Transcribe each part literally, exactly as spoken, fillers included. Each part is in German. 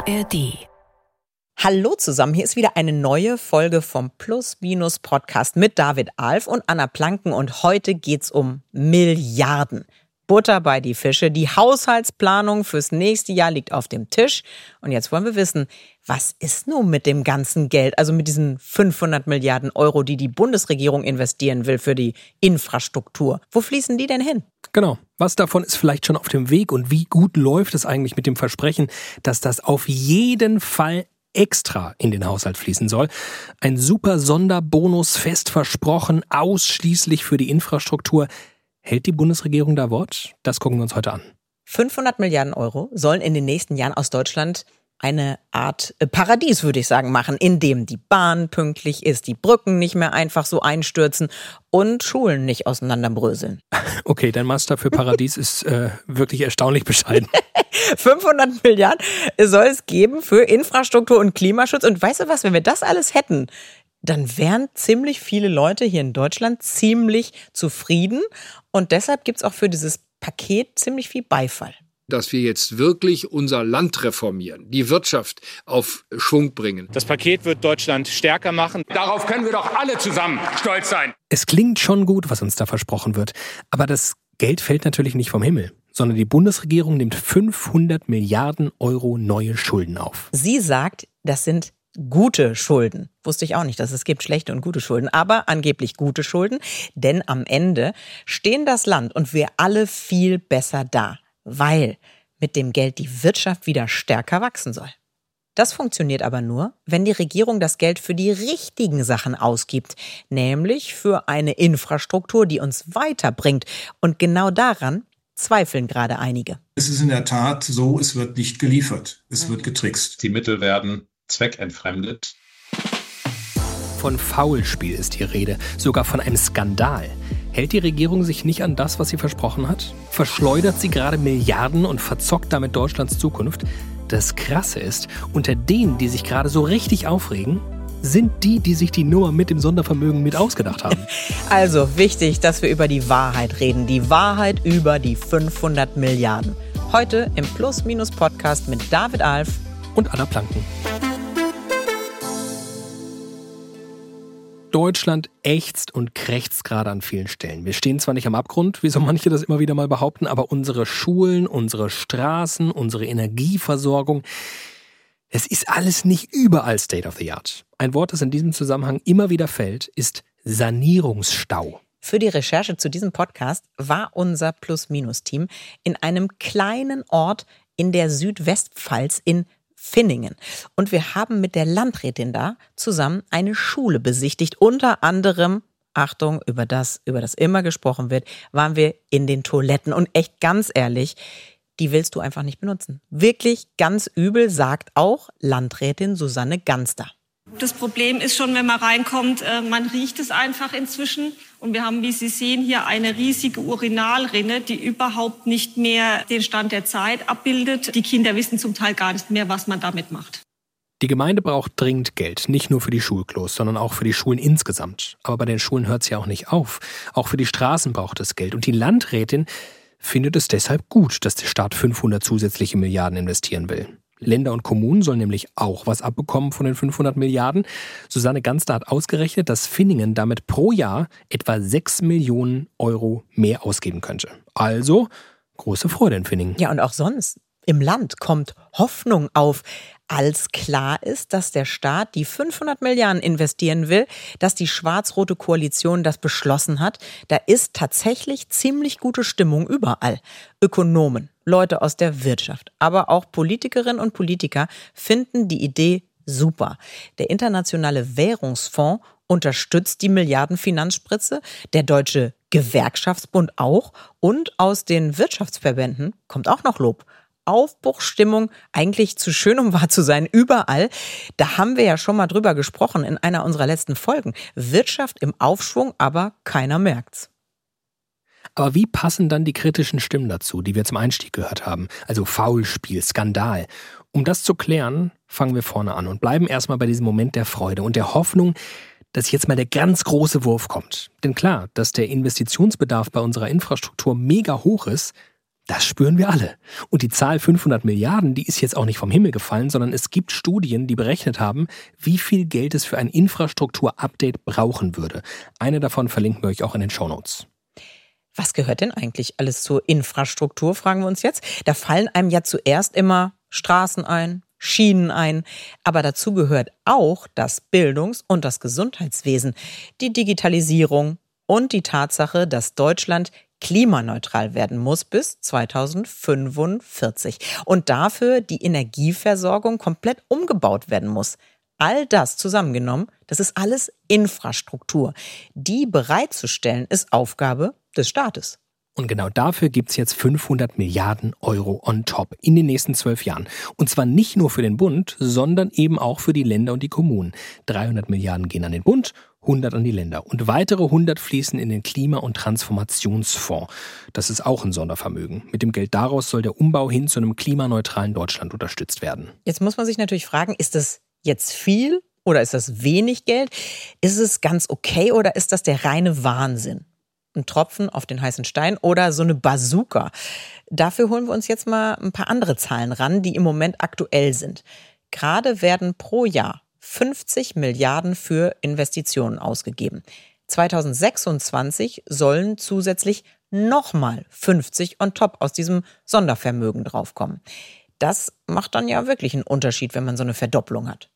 R D. Hallo zusammen, hier ist wieder eine neue Folge vom Plus-Minus-Podcast mit David Alf und Anna Planken und heute geht's um Milliarden. Butter bei die Fische, die Haushaltsplanung fürs nächste Jahr liegt auf dem Tisch und jetzt wollen wir wissen, was ist nun mit dem ganzen Geld, also mit diesen fünfhundert Milliarden Euro, die die Bundesregierung investieren will für die Infrastruktur. Wo fließen die denn hin? Genau. Was davon ist vielleicht schon auf dem Weg und wie gut läuft es eigentlich mit dem Versprechen, dass das auf jeden Fall extra in den Haushalt fließen soll? Ein super Sonderbonus, fest versprochen, ausschließlich für die Infrastruktur. Hält die Bundesregierung da Wort? Das gucken wir uns heute an. fünfhundert Milliarden Euro sollen in den nächsten Jahren aus Deutschland eine Art Paradies, würde ich sagen, machen, in dem die Bahn pünktlich ist, die Brücken nicht mehr einfach so einstürzen und Schulen nicht auseinanderbröseln. Okay, dein Master für Paradies ist äh, wirklich erstaunlich bescheiden. fünfhundert Milliarden soll es geben für Infrastruktur und Klimaschutz. Und weißt du was, wenn wir das alles hätten, dann wären ziemlich viele Leute hier in Deutschland ziemlich zufrieden. Und deshalb gibt es auch für dieses Paket ziemlich viel Beifall. Dass wir jetzt wirklich unser Land reformieren, die Wirtschaft auf Schwung bringen. Das Paket wird Deutschland stärker machen. Darauf können wir doch alle zusammen stolz sein. Es klingt schon gut, was uns da versprochen wird. Aber das Geld fällt natürlich nicht vom Himmel, sondern die Bundesregierung nimmt fünfhundert Milliarden Euro neue Schulden auf. Sie sagt, das sind gute Schulden. Wusste ich auch nicht, dass es gibt schlechte und gute Schulden, aber angeblich gute Schulden, denn am Ende stehen das Land und wir alle viel besser da, weil mit dem Geld die Wirtschaft wieder stärker wachsen soll. Das funktioniert aber nur, wenn die Regierung das Geld für die richtigen Sachen ausgibt, nämlich für eine Infrastruktur, die uns weiterbringt. Und genau daran zweifeln gerade einige. Es ist in der Tat so, es wird nicht geliefert, es wird getrickst. Die Mittel werden zweckentfremdet. Von Faulspiel ist die Rede, sogar von einem Skandal. Hält die Regierung sich nicht an das, was sie versprochen hat? Verschleudert sie gerade Milliarden und verzockt damit Deutschlands Zukunft? Das Krasse ist, unter denen, die sich gerade so richtig aufregen, sind die, die sich die Nummer mit dem Sondervermögen mit ausgedacht haben. Also wichtig, dass wir über die Wahrheit reden. Die Wahrheit über die fünfhundert Milliarden. Heute im Plus-Minus-Podcast mit David Alf und Anna Planken. Deutschland ächzt und krächzt gerade an vielen Stellen. Wir stehen zwar nicht am Abgrund, wie so manche das immer wieder mal behaupten, aber unsere Schulen, unsere Straßen, unsere Energieversorgung, es ist alles nicht überall State of the Art. Ein Wort, das in diesem Zusammenhang immer wieder fällt, ist Sanierungsstau. Für die Recherche zu diesem Podcast war unser Plus-Minus-Team in einem kleinen Ort in der Südwestpfalz in Finningen. Und wir haben mit der Landrätin da zusammen eine Schule besichtigt. Unter anderem, Achtung, über das, über das immer gesprochen wird, waren wir in den Toiletten. Und echt ganz ehrlich, die willst du einfach nicht benutzen. Wirklich ganz übel, sagt auch Landrätin Susanne Ganster. Das Problem ist schon, wenn man reinkommt, man riecht es einfach inzwischen. Und wir haben, wie Sie sehen, hier eine riesige Urinalrinne, die überhaupt nicht mehr den Stand der Zeit abbildet. Die Kinder wissen zum Teil gar nicht mehr, was man damit macht. Die Gemeinde braucht dringend Geld, nicht nur für die Schulklos, sondern auch für die Schulen insgesamt. Aber bei den Schulen hört es ja auch nicht auf. Auch für die Straßen braucht es Geld. Und die Landrätin findet es deshalb gut, dass der Staat fünfhundert zusätzliche Milliarden investieren will. Länder und Kommunen sollen nämlich auch was abbekommen von den fünfhundert Milliarden. Susanne Ganster hat ausgerechnet, dass Finningen damit pro Jahr etwa sechs Millionen Euro mehr ausgeben könnte. Also große Freude in Finningen. Ja, und auch sonst im Land kommt Hoffnung auf, als klar ist, dass der Staat die fünfhundert Milliarden investieren will, dass die schwarz-rote Koalition das beschlossen hat. Da ist tatsächlich ziemlich gute Stimmung überall. Ökonomen, Leute aus der Wirtschaft, aber auch Politikerinnen und Politiker finden die Idee super. Der Internationale Währungsfonds unterstützt die Milliardenfinanzspritze, der Deutsche Gewerkschaftsbund auch und aus den Wirtschaftsverbänden kommt auch noch Lob. Aufbruchsstimmung, eigentlich zu schön, um wahr zu sein, überall. Da haben wir ja schon mal drüber gesprochen in einer unserer letzten Folgen. Wirtschaft im Aufschwung, aber keiner merkt's. Aber wie passen dann die kritischen Stimmen dazu, die wir zum Einstieg gehört haben? Also Faulspiel, Skandal. Um das zu klären, fangen wir vorne an und bleiben erstmal bei diesem Moment der Freude und der Hoffnung, dass jetzt mal der ganz große Wurf kommt. Denn klar, dass der Investitionsbedarf bei unserer Infrastruktur mega hoch ist, Das spüren wir alle. Und die Zahl fünfhundert Milliarden, die ist jetzt auch nicht vom Himmel gefallen, sondern es gibt Studien, die berechnet haben, wie viel Geld es für ein Infrastruktur-Update brauchen würde. Eine davon verlinken wir euch auch in den Shownotes. Was gehört denn eigentlich alles zur Infrastruktur, fragen wir uns jetzt. Da fallen einem ja zuerst immer Straßen ein, Schienen ein. Aber dazu gehört auch das Bildungs- und das Gesundheitswesen, die Digitalisierung und die Tatsache, dass Deutschland klimaneutral werden muss bis zweitausendfünfundvierzig und dafür die Energieversorgung komplett umgebaut werden muss. All das zusammengenommen, das ist alles Infrastruktur. Die bereitzustellen, ist Aufgabe des Staates. Und genau dafür gibt es jetzt fünfhundert Milliarden Euro on top in den nächsten zwölf Jahren. Und zwar nicht nur für den Bund, sondern eben auch für die Länder und die Kommunen. dreihundert Milliarden gehen an den Bund, hundert an die Länder. Und weitere hundert fließen in den Klima- und Transformationsfonds. Das ist auch ein Sondervermögen. Mit dem Geld daraus soll der Umbau hin zu einem klimaneutralen Deutschland unterstützt werden. Jetzt muss man sich natürlich fragen, ist das jetzt viel oder ist das wenig Geld? Ist es ganz okay oder ist das der reine Wahnsinn? Ein Tropfen auf den heißen Stein oder so eine Bazooka? Dafür holen wir uns jetzt mal ein paar andere Zahlen ran, die im Moment aktuell sind. Gerade werden pro Jahr fünfzig Milliarden für Investitionen ausgegeben. zweitausendsechsundzwanzig sollen zusätzlich nochmal fünfzig on top aus diesem Sondervermögen draufkommen. Das macht dann ja wirklich einen Unterschied, wenn man so eine Verdopplung hat.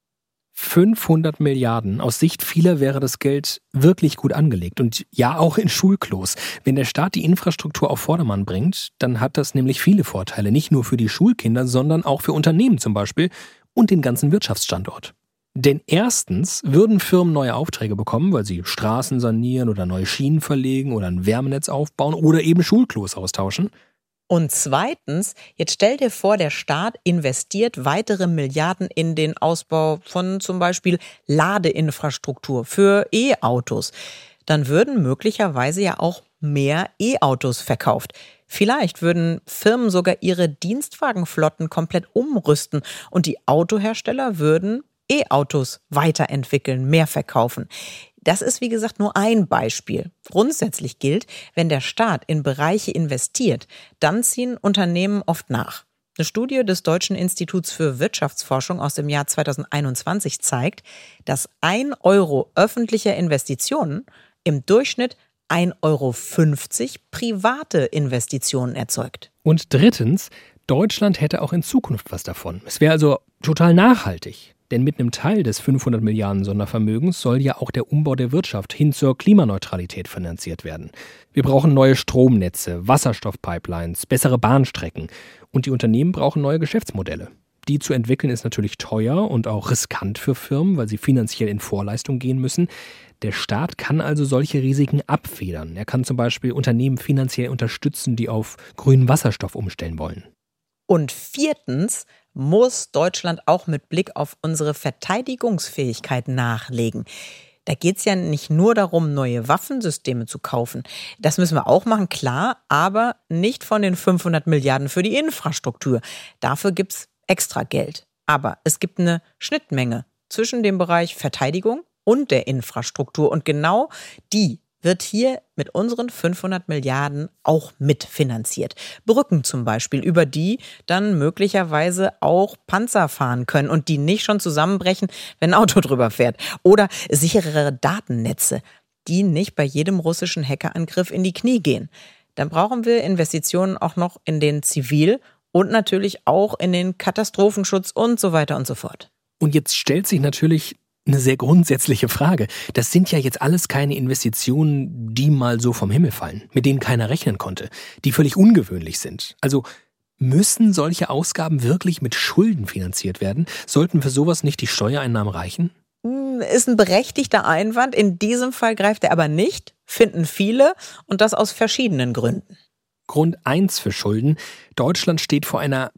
fünfhundert Milliarden. Aus Sicht vieler wäre das Geld wirklich gut angelegt. Und ja, auch in Schulklos. Wenn der Staat die Infrastruktur auf Vordermann bringt, dann hat das nämlich viele Vorteile. Nicht nur für die Schulkinder, sondern auch für Unternehmen zum Beispiel und den ganzen Wirtschaftsstandort. Denn erstens würden Firmen neue Aufträge bekommen, weil sie Straßen sanieren oder neue Schienen verlegen oder ein Wärmenetz aufbauen oder eben Schulklos austauschen. Und zweitens, jetzt stell dir vor, der Staat investiert weitere Milliarden in den Ausbau von zum Beispiel Ladeinfrastruktur für E-Autos. Dann würden möglicherweise ja auch mehr E-Autos verkauft. Vielleicht würden Firmen sogar ihre Dienstwagenflotten komplett umrüsten und die Autohersteller würden E-Autos weiterentwickeln, mehr verkaufen. Das ist, wie gesagt, nur ein Beispiel. Grundsätzlich gilt, wenn der Staat in Bereiche investiert, dann ziehen Unternehmen oft nach. Eine Studie des Deutschen Instituts für Wirtschaftsforschung aus dem Jahr zweitausendeinundzwanzig zeigt, dass ein Euro öffentlicher Investitionen im Durchschnitt ein Euro fünfzig private Investitionen erzeugt. Und drittens, Deutschland hätte auch in Zukunft was davon. Es wäre also total nachhaltig. Denn mit einem Teil des fünfhundert Milliarden Sondervermögens soll ja auch der Umbau der Wirtschaft hin zur Klimaneutralität finanziert werden. Wir brauchen neue Stromnetze, Wasserstoffpipelines, bessere Bahnstrecken. Und die Unternehmen brauchen neue Geschäftsmodelle. Die zu entwickeln ist natürlich teuer und auch riskant für Firmen, weil sie finanziell in Vorleistung gehen müssen. Der Staat kann also solche Risiken abfedern. Er kann zum Beispiel Unternehmen finanziell unterstützen, die auf grünen Wasserstoff umstellen wollen. Und viertens muss Deutschland auch mit Blick auf unsere Verteidigungsfähigkeit nachlegen. Da geht es ja nicht nur darum, neue Waffensysteme zu kaufen. Das müssen wir auch machen, klar, aber nicht von den fünfhundert Milliarden für die Infrastruktur. Dafür gibt es extra Geld. Aber es gibt eine Schnittmenge zwischen dem Bereich Verteidigung und der Infrastruktur. Und genau die wird hier mit unseren fünfhundert Milliarden auch mitfinanziert. Brücken zum Beispiel, über die dann möglicherweise auch Panzer fahren können und die nicht schon zusammenbrechen, wenn ein Auto drüber fährt. Oder sicherere Datennetze, die nicht bei jedem russischen Hackerangriff in die Knie gehen. Dann brauchen wir Investitionen auch noch in den Zivil- und natürlich auch in den Katastrophenschutz und so weiter und so fort. Und jetzt stellt sich natürlich eine sehr grundsätzliche Frage. Das sind ja jetzt alles keine Investitionen, die mal so vom Himmel fallen, mit denen keiner rechnen konnte, die völlig ungewöhnlich sind. Also müssen solche Ausgaben wirklich mit Schulden finanziert werden? Sollten für sowas nicht die Steuereinnahmen reichen? Ist ein berechtigter Einwand. In diesem Fall greift er aber nicht, finden viele, und das aus verschiedenen Gründen. Grund eins für Schulden. Deutschland steht vor einer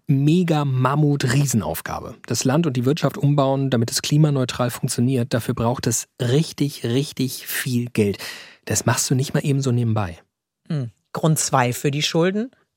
mega-Mammut-Riesenaufgabe. Das Land und die Wirtschaft umbauen, damit es klimaneutral funktioniert, dafür braucht es richtig, richtig viel Geld. Das machst du nicht mal eben so nebenbei. Hm. Grund zwei für die Schulden.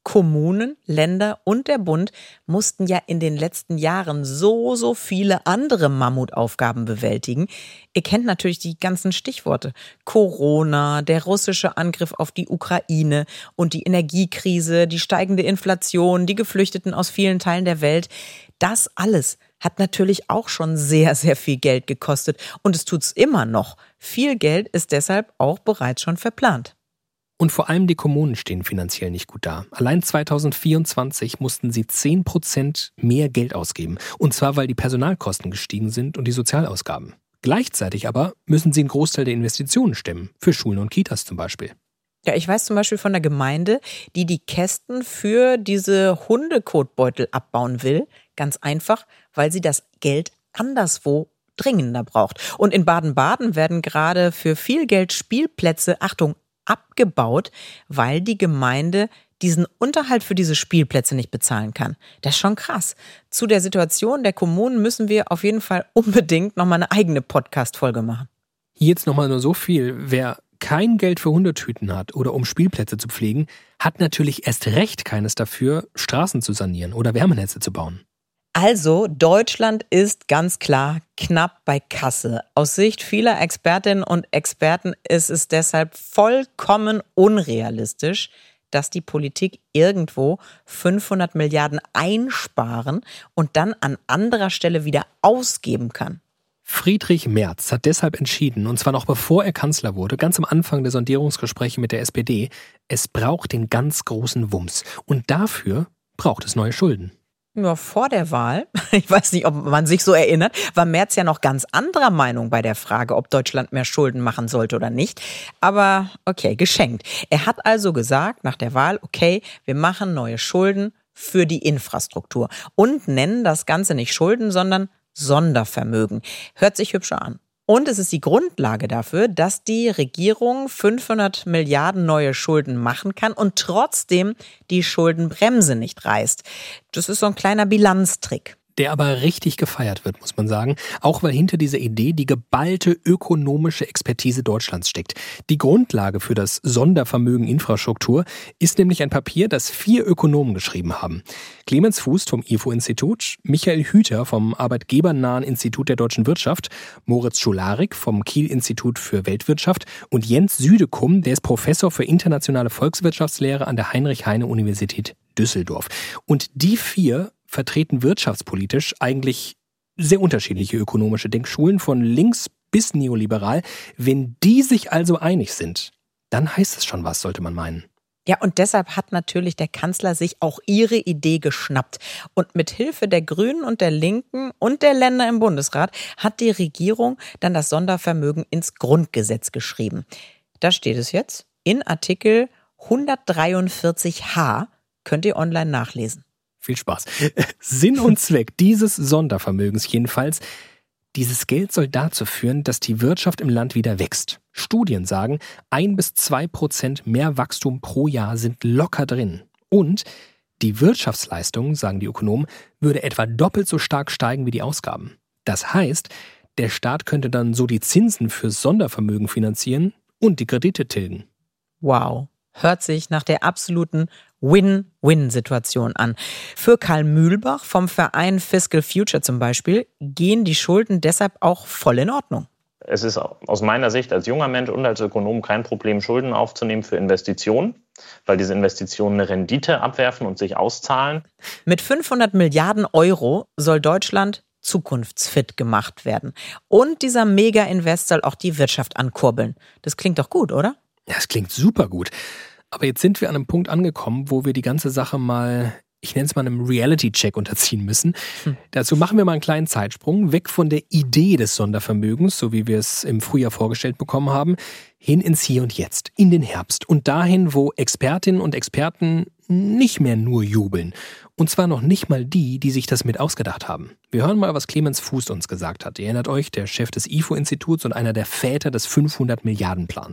Kommunen, Länder und der Bund mussten ja in den letzten Jahren so, so viele andere Mammutaufgaben bewältigen. Ihr kennt natürlich die ganzen Stichworte. Corona, der russische Angriff auf die Ukraine und die Energiekrise, die steigende Inflation, die Geflüchteten aus vielen Teilen der Welt. Das alles hat natürlich auch schon sehr, sehr viel Geld gekostet. Und es tut's immer noch. Viel Geld ist deshalb auch bereits schon verplant. Und vor allem die Kommunen stehen finanziell nicht gut da. Allein zweitausendvierundzwanzig mussten sie zehn Prozent mehr Geld ausgeben. Und zwar, weil die Personalkosten gestiegen sind und die Sozialausgaben. Gleichzeitig aber müssen sie einen Großteil der Investitionen stemmen. Für Schulen und Kitas zum Beispiel. Ja, ich weiß zum Beispiel von der Gemeinde, die die Kästen für diese Hundekotbeutel abbauen will. Ganz einfach, weil sie das Geld anderswo dringender braucht. Und in Baden-Baden werden gerade für viel Geld Spielplätze, Achtung, abgebaut, weil die Gemeinde diesen Unterhalt für diese Spielplätze nicht bezahlen kann. Das ist schon krass. Zu der Situation der Kommunen müssen wir auf jeden Fall unbedingt nochmal eine eigene Podcast-Folge machen. Hier jetzt nochmal nur so viel. Wer kein Geld für Hundetüten hat oder um Spielplätze zu pflegen, hat natürlich erst recht keines dafür, Straßen zu sanieren oder Wärmenetze zu bauen. Also, Deutschland ist ganz klar knapp bei Kasse. Aus Sicht vieler Expertinnen und Experten ist es deshalb vollkommen unrealistisch, dass die Politik irgendwo fünfhundert Milliarden einsparen und dann an anderer Stelle wieder ausgeben kann. Friedrich Merz hat deshalb entschieden, und zwar noch bevor er Kanzler wurde, ganz am Anfang der Sondierungsgespräche mit der S P D, es braucht den ganz großen Wumms. Und dafür braucht es neue Schulden. Ja, vor der Wahl, ich weiß nicht, ob man sich so erinnert, war Merz ja noch ganz anderer Meinung bei der Frage, ob Deutschland mehr Schulden machen sollte oder nicht. Aber okay, geschenkt. Er hat also gesagt nach der Wahl, okay, wir machen neue Schulden für die Infrastruktur und nennen das Ganze nicht Schulden, sondern Sondervermögen. Hört sich hübscher an. Und es ist die Grundlage dafür, dass die Regierung fünfhundert Milliarden neue Schulden machen kann und trotzdem die Schuldenbremse nicht reißt. Das ist so ein kleiner Bilanztrick. Der aber richtig gefeiert wird, muss man sagen. Auch weil hinter dieser Idee die geballte ökonomische Expertise Deutschlands steckt. Die Grundlage für das Sondervermögen Infrastruktur ist nämlich ein Papier, das vier Ökonomen geschrieben haben. Clemens Fuß vom I F O-Institut, Michael Hüter vom Arbeitgebernahen Institut der deutschen Wirtschaft, Moritz Scholarik vom Kiel-Institut für Weltwirtschaft und Jens Südekum, der ist Professor für internationale Volkswirtschaftslehre an der Heinrich-Heine-Universität Düsseldorf. Und die vier vertreten wirtschaftspolitisch eigentlich sehr unterschiedliche ökonomische Denkschulen von links bis neoliberal. Wenn die sich also einig sind, dann heißt es schon was, sollte man meinen. Ja, und deshalb hat natürlich der Kanzler sich auch ihre Idee geschnappt. Und mit Hilfe der Grünen und der Linken und der Länder im Bundesrat hat die Regierung dann das Sondervermögen ins Grundgesetz geschrieben. Da steht es jetzt in Artikel hundertdreiundvierzig h, könnt ihr online nachlesen. Viel Spaß. Sinn und Zweck dieses Sondervermögens jedenfalls, dieses Geld soll dazu führen, dass die Wirtschaft im Land wieder wächst. Studien sagen, ein bis zwei Prozent mehr Wachstum pro Jahr sind locker drin. Und die Wirtschaftsleistung, sagen die Ökonomen, würde etwa doppelt so stark steigen wie die Ausgaben. Das heißt, der Staat könnte dann so die Zinsen fürs Sondervermögen finanzieren und die Kredite tilgen. Wow. Hört sich nach der absoluten Win-Win-Situation an. Für Karl Mühlbach vom Verein Fiscal Future zum Beispiel gehen die Schulden deshalb auch voll in Ordnung. Es ist aus meiner Sicht als junger Mensch und als Ökonom kein Problem, Schulden aufzunehmen für Investitionen, weil diese Investitionen eine Rendite abwerfen und sich auszahlen. Mit fünfhundert Milliarden Euro soll Deutschland zukunftsfit gemacht werden. Und dieser Mega-Invest soll auch die Wirtschaft ankurbeln. Das klingt doch gut, oder? Ja, es klingt super gut. Aber jetzt sind wir an einem Punkt angekommen, wo wir die ganze Sache mal, ich nenne es mal einem Reality-Check unterziehen müssen. Hm. Dazu machen wir mal einen kleinen Zeitsprung, weg von der Idee des Sondervermögens, so wie wir es im Frühjahr vorgestellt bekommen haben, hin ins Hier und Jetzt, in den Herbst und dahin, wo Expertinnen und Experten nicht mehr nur jubeln. Und zwar noch nicht mal die, die sich das mit ausgedacht haben. Wir hören mal, was Clemens Fuß uns gesagt hat. Ihr erinnert euch, der Chef des I F O-Instituts und einer der Väter des fünfhundert Milliarden Plans.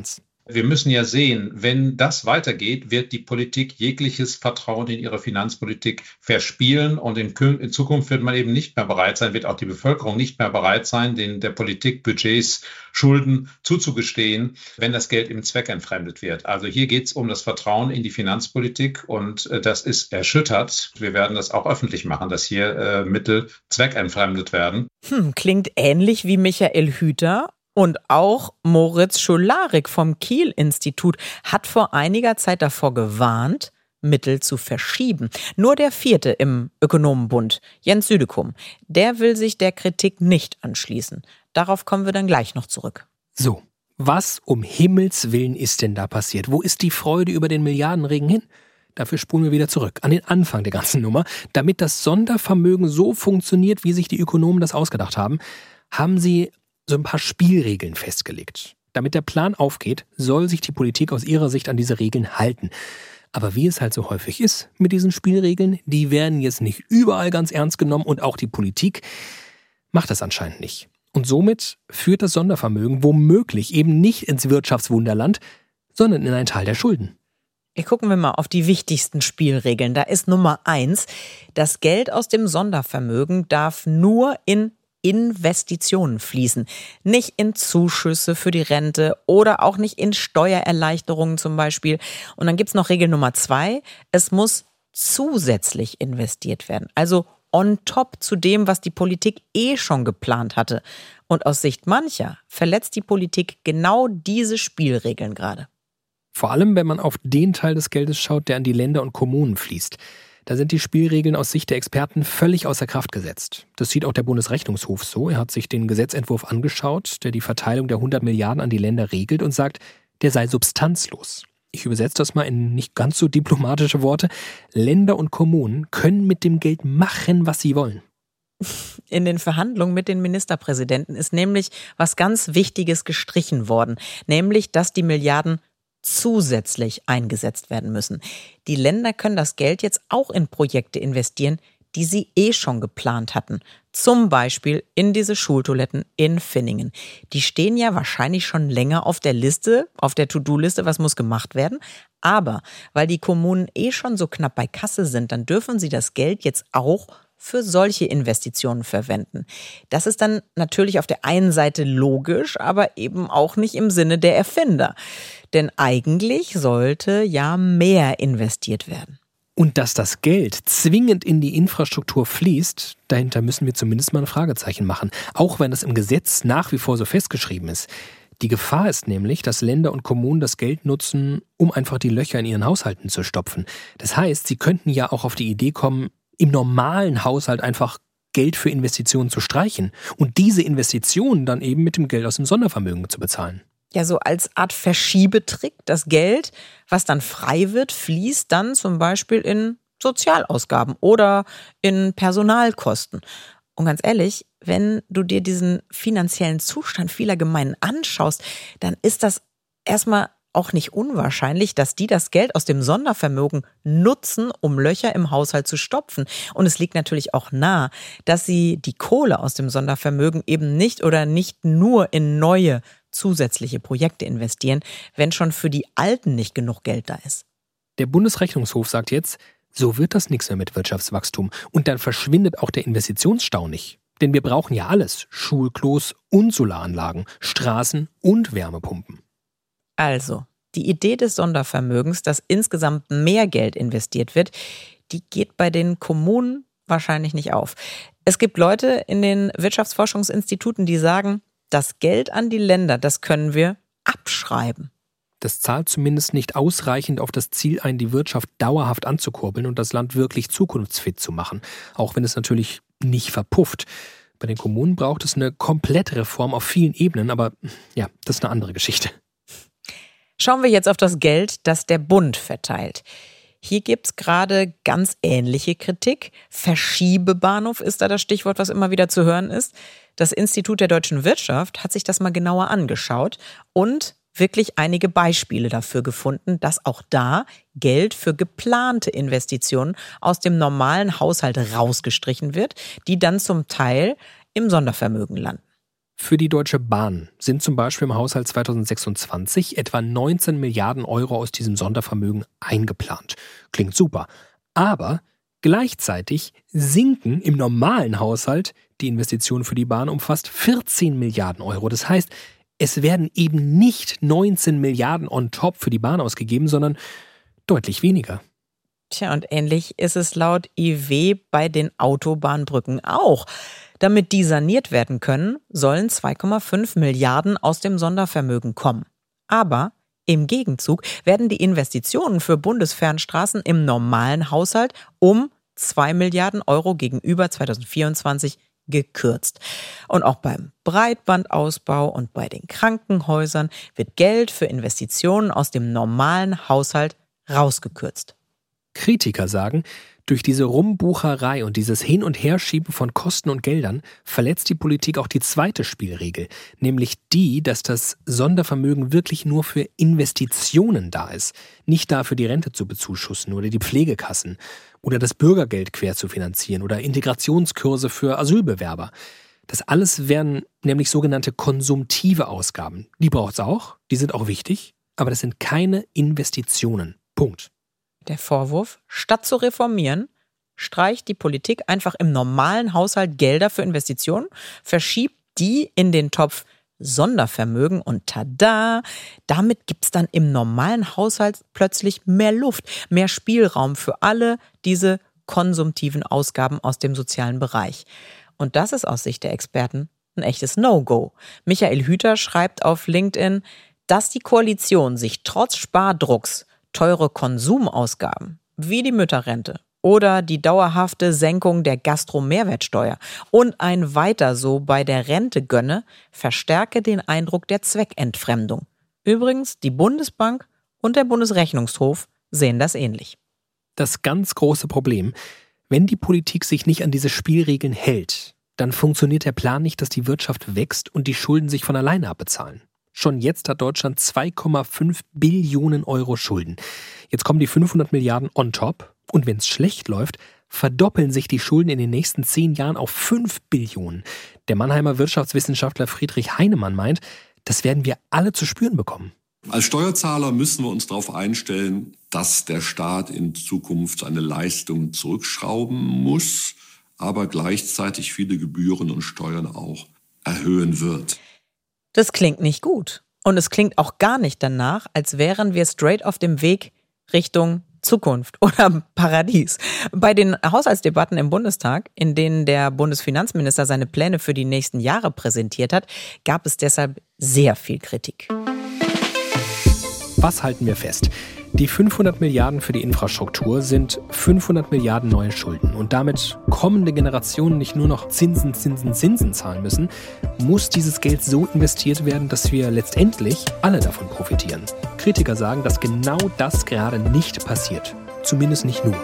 Wir müssen ja sehen, wenn das weitergeht, wird die Politik jegliches Vertrauen in ihre Finanzpolitik verspielen und in, in Zukunft wird man eben nicht mehr bereit sein, wird auch die Bevölkerung nicht mehr bereit sein, den der Politik Budgets, Schulden zuzugestehen, wenn das Geld eben zweckentfremdet wird. Also hier geht es um das Vertrauen in die Finanzpolitik und äh, das ist erschüttert. Wir werden das auch öffentlich machen, dass hier äh, Mittel zweckentfremdet werden. Hm, klingt ähnlich wie Michael Hüter. Und auch Moritz Scholarik vom Kiel-Institut hat vor einiger Zeit davor gewarnt, Mittel zu verschieben. Nur der Vierte im Ökonomenbund, Jens Südekum, der will sich der Kritik nicht anschließen. Darauf kommen wir dann gleich noch zurück. So, was um Himmels Willen ist denn da passiert? Wo ist die Freude über den Milliardenregen hin? Dafür spulen wir wieder zurück, an den Anfang der ganzen Nummer. Damit das Sondervermögen so funktioniert, wie sich die Ökonomen das ausgedacht haben, haben sie so ein paar Spielregeln festgelegt. Damit der Plan aufgeht, soll sich die Politik aus ihrer Sicht an diese Regeln halten. Aber wie es halt so häufig ist mit diesen Spielregeln, die werden jetzt nicht überall ganz ernst genommen und auch die Politik macht das anscheinend nicht. Und somit führt das Sondervermögen womöglich eben nicht ins Wirtschaftswunderland, sondern in ein Tal der Schulden. Hier gucken wir mal auf die wichtigsten Spielregeln. Da ist Nummer eins, das Geld aus dem Sondervermögen darf nur in Investitionen fließen, nicht in Zuschüsse für die Rente oder auch nicht in Steuererleichterungen zum Beispiel. Und dann gibt's noch Regel Nummer zwei, es muss zusätzlich investiert werden, also on top zu dem, was die Politik eh schon geplant hatte. Und aus Sicht mancher verletzt die Politik genau diese Spielregeln gerade. Vor allem, wenn man auf den Teil des Geldes schaut, der an die Länder und Kommunen fließt. Da sind die Spielregeln aus Sicht der Experten völlig außer Kraft gesetzt. Das sieht auch der Bundesrechnungshof so. Er hat sich den Gesetzentwurf angeschaut, der die Verteilung der hundert Milliarden an die Länder regelt und sagt, der sei substanzlos. Ich übersetze das mal in nicht ganz so diplomatische Worte. Länder und Kommunen können mit dem Geld machen, was sie wollen. In den Verhandlungen mit den Ministerpräsidenten ist nämlich was ganz Wichtiges gestrichen worden, nämlich, dass die Milliarden zusätzlich eingesetzt werden müssen. Die Länder können das Geld jetzt auch in Projekte investieren, die sie eh schon geplant hatten. Zum Beispiel in diese Schultoiletten in Finningen. Die stehen ja wahrscheinlich schon länger auf der Liste, auf der To-Do-Liste, was muss gemacht werden. Aber weil die Kommunen eh schon so knapp bei Kasse sind, dann dürfen sie das Geld jetzt auch für solche Investitionen verwenden. Das ist dann natürlich auf der einen Seite logisch, aber eben auch nicht im Sinne der Erfinder. Denn eigentlich sollte ja mehr investiert werden. Und dass das Geld zwingend in die Infrastruktur fließt, dahinter müssen wir zumindest mal ein Fragezeichen machen. Auch wenn das im Gesetz nach wie vor so festgeschrieben ist. Die Gefahr ist nämlich, dass Länder und Kommunen das Geld nutzen, um einfach die Löcher in ihren Haushalten zu stopfen. Das heißt, sie könnten ja auch auf die Idee kommen, im normalen Haushalt einfach Geld für Investitionen zu streichen und diese Investitionen dann eben mit dem Geld aus dem Sondervermögen zu bezahlen. Ja, so als Art Verschiebetrick. Das Geld, was dann frei wird, fließt dann zum Beispiel in Sozialausgaben oder in Personalkosten. Und ganz ehrlich, wenn du dir diesen finanziellen Zustand vieler Gemeinden anschaust, dann ist das erstmal auch nicht unwahrscheinlich, dass die das Geld aus dem Sondervermögen nutzen, um Löcher im Haushalt zu stopfen. Und es liegt natürlich auch nahe, dass sie die Kohle aus dem Sondervermögen eben nicht oder nicht nur in neue zusätzliche Projekte investieren, wenn schon für die Alten nicht genug Geld da ist. Der Bundesrechnungshof sagt jetzt, so wird das nichts mehr mit Wirtschaftswachstum. Und dann verschwindet auch der Investitionsstau nicht. Denn wir brauchen ja alles. Schulklos und Solaranlagen, Straßen und Wärmepumpen. Also, die Idee des Sondervermögens, dass insgesamt mehr Geld investiert wird, die geht bei den Kommunen wahrscheinlich nicht auf. Es gibt Leute in den Wirtschaftsforschungsinstituten, die sagen, das Geld an die Länder, das können wir abschreiben. Das zahlt zumindest nicht ausreichend auf das Ziel ein, die Wirtschaft dauerhaft anzukurbeln und das Land wirklich zukunftsfit zu machen. Auch wenn es natürlich nicht verpufft. Bei den Kommunen braucht es eine komplette Reform auf vielen Ebenen, aber ja, das ist eine andere Geschichte. Schauen wir jetzt auf das Geld, das der Bund verteilt. Hier gibt es gerade ganz ähnliche Kritik. Verschiebebahnhof ist da das Stichwort, was immer wieder zu hören ist. Das Institut der deutschen Wirtschaft hat sich das mal genauer angeschaut und wirklich einige Beispiele dafür gefunden, dass auch da Geld für geplante Investitionen aus dem normalen Haushalt rausgestrichen wird, die dann zum Teil im Sondervermögen landen. Für die Deutsche Bahn sind zum Beispiel im Haushalt zweitausendsechsundzwanzig etwa neunzehn Milliarden Euro aus diesem Sondervermögen eingeplant. Klingt super. Aber gleichzeitig sinken im normalen Haushalt die Investitionen für die Bahn um fast vierzehn Milliarden Euro. Das heißt, es werden eben nicht neunzehn Milliarden on top für die Bahn ausgegeben, sondern deutlich weniger. Tja, und ähnlich ist es laut I W bei den Autobahnbrücken auch. Damit die saniert werden können, sollen zwei Komma fünf Milliarden aus dem Sondervermögen kommen. Aber im Gegenzug werden die Investitionen für Bundesfernstraßen im normalen Haushalt um zwei Milliarden Euro gegenüber zweitausendvierundzwanzig gekürzt. Und auch beim Breitbandausbau und bei den Krankenhäusern wird Geld für Investitionen aus dem normalen Haushalt rausgekürzt. Kritiker sagen, durch diese Rumbucherei und dieses Hin- und Herschieben von Kosten und Geldern verletzt die Politik auch die zweite Spielregel, nämlich die, dass das Sondervermögen wirklich nur für Investitionen da ist, nicht dafür die Rente zu bezuschussen oder die Pflegekassen oder das Bürgergeld quer zu finanzieren oder Integrationskurse für Asylbewerber. Das alles wären nämlich sogenannte konsumtive Ausgaben. Die braucht es auch, die sind auch wichtig, aber das sind keine Investitionen. Punkt. Der Vorwurf, statt zu reformieren, streicht die Politik einfach im normalen Haushalt Gelder für Investitionen, verschiebt die in den Topf Sondervermögen und tada, damit gibt es dann im normalen Haushalt plötzlich mehr Luft, mehr Spielraum für alle diese konsumtiven Ausgaben aus dem sozialen Bereich. Und das ist aus Sicht der Experten ein echtes No-Go. Michael Hüter schreibt auf LinkedIn, dass die Koalition sich trotz Spardrucks teure Konsumausgaben wie die Mütterrente oder die dauerhafte Senkung der Gastro-Mehrwertsteuer und ein Weiter so bei der Rente gönne, verstärke den Eindruck der Zweckentfremdung. Übrigens, die Bundesbank und der Bundesrechnungshof sehen das ähnlich. Das ganz große Problem, wenn die Politik sich nicht an diese Spielregeln hält, dann funktioniert der Plan nicht, dass die Wirtschaft wächst und die Schulden sich von alleine abbezahlen. Schon jetzt hat Deutschland zwei Komma fünf Billionen Euro Schulden. Jetzt kommen die fünfhundert Milliarden on top. Und wenn es schlecht läuft, verdoppeln sich die Schulden in den nächsten zehn Jahren auf fünf Billionen. Der Mannheimer Wirtschaftswissenschaftler Friedrich Heinemann meint, das werden wir alle zu spüren bekommen. Als Steuerzahler müssen wir uns darauf einstellen, dass der Staat in Zukunft seine Leistungen zurückschrauben muss, aber gleichzeitig viele Gebühren und Steuern auch erhöhen wird. Das klingt nicht gut. Und es klingt auch gar nicht danach, als wären wir straight auf dem Weg Richtung Zukunft oder Paradies. Bei den Haushaltsdebatten im Bundestag, in denen der Bundesfinanzminister seine Pläne für die nächsten Jahre präsentiert hat, gab es deshalb sehr viel Kritik. Was halten wir fest? Die fünfhundert Milliarden für die Infrastruktur sind fünfhundert Milliarden neue Schulden. Und damit kommende Generationen nicht nur noch Zinsen, Zinsen, Zinsen zahlen müssen, muss dieses Geld so investiert werden, dass wir letztendlich alle davon profitieren. Kritiker sagen, dass genau das gerade nicht passiert. Zumindest nicht nur.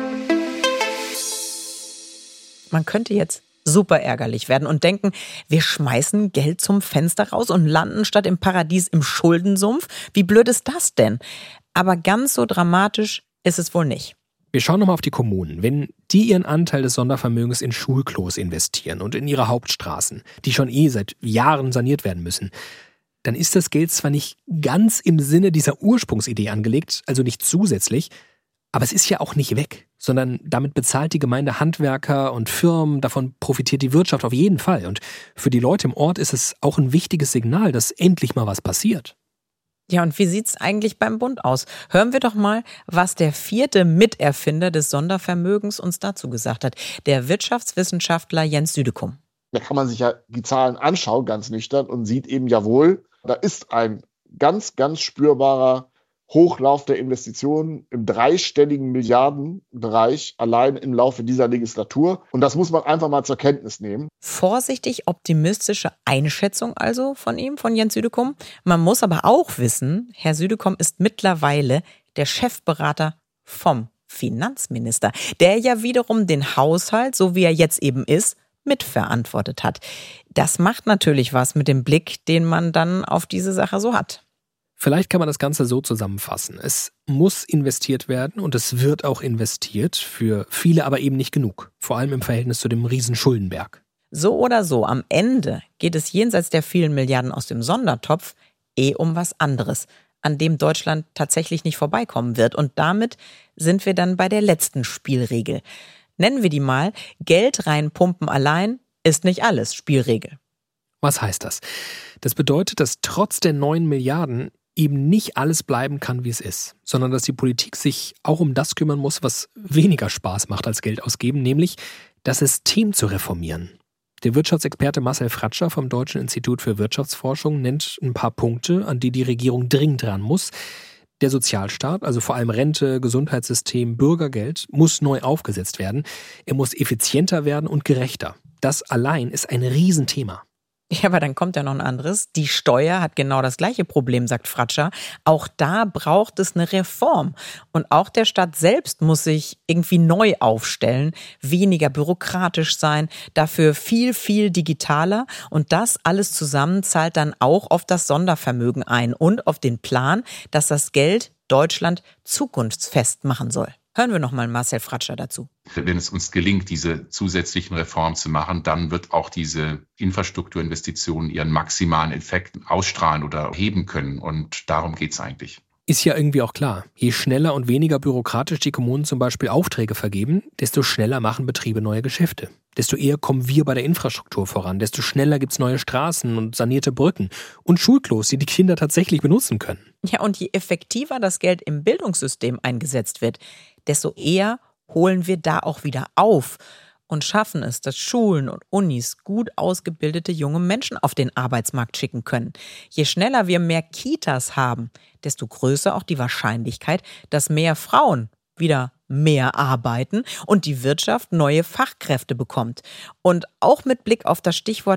Man könnte jetzt super ärgerlich werden und denken, wir schmeißen Geld zum Fenster raus und landen statt im Paradies im Schuldensumpf. Wie blöd ist das denn? Aber ganz so dramatisch ist es wohl nicht. Wir schauen nochmal auf die Kommunen. Wenn die ihren Anteil des Sondervermögens in Schulklos investieren und in ihre Hauptstraßen, die schon eh seit Jahren saniert werden müssen, dann ist das Geld zwar nicht ganz im Sinne dieser Ursprungsidee angelegt, also nicht zusätzlich, aber es ist ja auch nicht weg, sondern damit bezahlt die Gemeinde Handwerker und Firmen, davon profitiert die Wirtschaft auf jeden Fall. Und für die Leute im Ort ist es auch ein wichtiges Signal, dass endlich mal was passiert. Ja, und wie sieht's eigentlich beim Bund aus? Hören wir doch mal, was der vierte Miterfinder des Sondervermögens uns dazu gesagt hat, der Wirtschaftswissenschaftler Jens Südekum. Da kann man sich ja die Zahlen anschauen, ganz nüchtern, und sieht eben, jawohl, da ist ein ganz, ganz spürbarer Hochlauf der Investitionen im dreistelligen Milliardenbereich allein im Laufe dieser Legislatur. Und das muss man einfach mal zur Kenntnis nehmen. Vorsichtig optimistische Einschätzung also von ihm, von Jens Südekum. Man muss aber auch wissen, Herr Südekum ist mittlerweile der Chefberater vom Finanzminister, der ja wiederum den Haushalt, so wie er jetzt eben ist, mitverantwortet hat. Das macht natürlich was mit dem Blick, den man dann auf diese Sache so hat. Vielleicht kann man das Ganze so zusammenfassen. Es muss investiert werden und es wird auch investiert, für viele aber eben nicht genug. Vor allem im Verhältnis zu dem Riesenschuldenberg. So oder so, am Ende geht es jenseits der vielen Milliarden aus dem Sondertopf eh um was anderes, an dem Deutschland tatsächlich nicht vorbeikommen wird. Und damit sind wir dann bei der letzten Spielregel. Nennen wir die mal: Geld reinpumpen allein ist nicht alles Spielregel. Was heißt das? Das bedeutet, dass trotz der neun Milliarden eben nicht alles bleiben kann, wie es ist, sondern dass die Politik sich auch um das kümmern muss, was weniger Spaß macht als Geld ausgeben, nämlich das System zu reformieren. Der Wirtschaftsexperte Marcel Fratscher vom Deutschen Institut für Wirtschaftsforschung nennt ein paar Punkte, an die die Regierung dringend ran muss. Der Sozialstaat, also vor allem Rente, Gesundheitssystem, Bürgergeld, muss neu aufgesetzt werden. Er muss effizienter werden und gerechter. Das allein ist ein Riesenthema. Ja, aber dann kommt ja noch ein anderes. Die Steuer hat genau das gleiche Problem, sagt Fratscher. Auch da braucht es eine Reform. Und auch der Staat selbst muss sich irgendwie neu aufstellen, weniger bürokratisch sein, dafür viel, viel digitaler. Und das alles zusammen zahlt dann auch auf das Sondervermögen ein und auf den Plan, dass das Geld Deutschland zukunftsfest machen soll. Hören wir nochmal Marcel Fratscher dazu. Wenn es uns gelingt, diese zusätzlichen Reformen zu machen, dann wird auch diese Infrastrukturinvestitionen ihren maximalen Effekt ausstrahlen oder heben können. Und darum geht es eigentlich. Ist ja irgendwie auch klar. Je schneller und weniger bürokratisch die Kommunen zum Beispiel Aufträge vergeben, desto schneller machen Betriebe neue Geschäfte. Desto eher kommen wir bei der Infrastruktur voran. Desto schneller gibt es neue Straßen und sanierte Brücken und Schulklos, die die Kinder tatsächlich benutzen können. Ja, und je effektiver das Geld im Bildungssystem eingesetzt wird, desto eher holen wir da auch wieder auf und schaffen es, dass Schulen und Unis gut ausgebildete junge Menschen auf den Arbeitsmarkt schicken können. Je schneller wir mehr Kitas haben, desto größer auch die Wahrscheinlichkeit, dass mehr Frauen wieder mehr arbeiten und die Wirtschaft neue Fachkräfte bekommt. Und auch mit Blick auf das Stichwort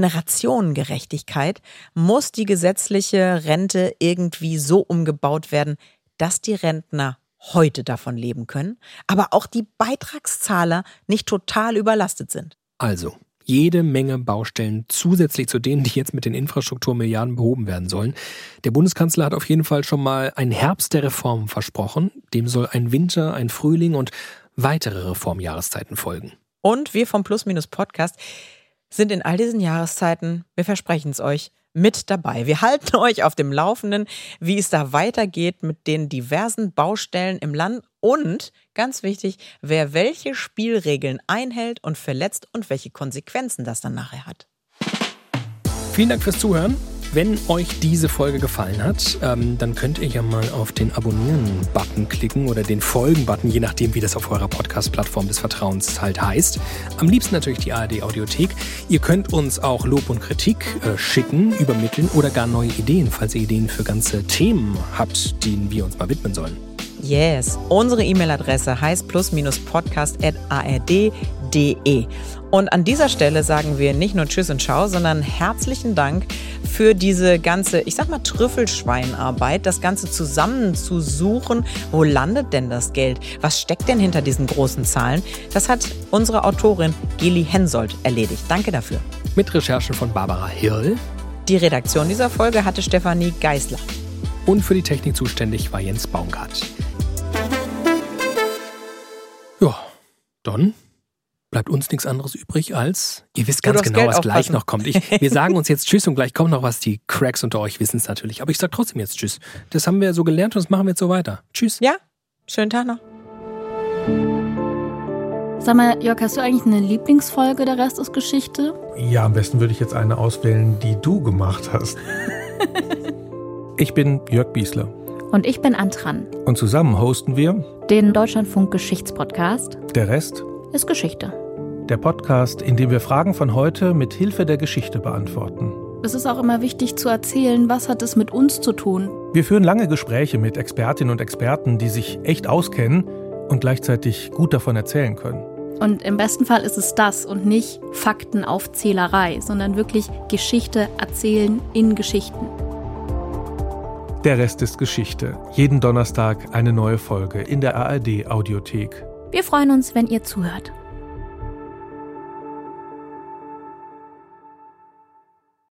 Generationengerechtigkeit muss die gesetzliche Rente irgendwie so umgebaut werden, dass die Rentner heute davon leben können, aber auch die Beitragszahler nicht total überlastet sind. Also, jede Menge Baustellen zusätzlich zu denen, die jetzt mit den Infrastrukturmilliarden behoben werden sollen. Der Bundeskanzler hat auf jeden Fall schon mal einen Herbst der Reformen versprochen. Dem soll ein Winter, ein Frühling und weitere Reformjahreszeiten folgen. Und wir vom Plus-Minus-Podcast sind in all diesen Jahreszeiten, wir versprechen es euch, mit dabei. Wir halten euch auf dem Laufenden, wie es da weitergeht mit den diversen Baustellen im Land und, ganz wichtig, wer welche Spielregeln einhält und verletzt und welche Konsequenzen das dann nachher hat. Vielen Dank fürs Zuhören. Wenn euch diese Folge gefallen hat, ähm, dann könnt ihr ja mal auf den Abonnieren-Button klicken oder den Folgen-Button, je nachdem, wie das auf eurer Podcast-Plattform des Vertrauens halt heißt. Am liebsten natürlich die A R D-Audiothek. Ihr könnt uns auch Lob und Kritik äh, schicken, übermitteln oder gar neue Ideen, falls ihr Ideen für ganze Themen habt, denen wir uns mal widmen sollen. Yes, unsere E-Mail-Adresse heißt plus-podcast at a r d punkt d e. Und an dieser Stelle sagen wir nicht nur Tschüss und Ciao, sondern herzlichen Dank für diese ganze, ich sag mal, Trüffelschweinarbeit, das Ganze zusammenzusuchen. Wo landet denn das Geld? Was steckt denn hinter diesen großen Zahlen? Das hat unsere Autorin Geli Hensoldt erledigt. Danke dafür. Mit Recherchen von Barbara Hirl. Die Redaktion dieser Folge hatte Stefanie Geisler. Und für die Technik zuständig war Jens Baumgart. Ja, dann bleibt uns nichts anderes übrig als, ihr wisst ganz genau, was gleich noch kommt. Ich, wir sagen uns jetzt Tschüss und gleich kommt noch was. Die Cracks unter euch wissen es natürlich. Aber ich sage trotzdem jetzt Tschüss. Das haben wir so gelernt und das machen wir jetzt so weiter. Tschüss. Ja, schönen Tag noch. Sag mal, Jörg, hast du eigentlich eine Lieblingsfolge, der Rest ist Geschichte? Ja, am besten würde ich jetzt eine auswählen, die du gemacht hast. Ich bin Jörg Biesler. Und ich bin Antran. Und zusammen hosten wir den Deutschlandfunk-Geschichtspodcast. Der Rest ist Geschichte. Der Podcast, in dem wir Fragen von heute mit Hilfe der Geschichte beantworten. Es ist auch immer wichtig zu erzählen, was hat es mit uns zu tun. Wir führen lange Gespräche mit Expertinnen und Experten, die sich echt auskennen und gleichzeitig gut davon erzählen können. Und im besten Fall ist es das und nicht Faktenaufzählerei, sondern wirklich Geschichte erzählen in Geschichten. Der Rest ist Geschichte. Jeden Donnerstag eine neue Folge in der A R D-Audiothek. Wir freuen uns, wenn ihr zuhört.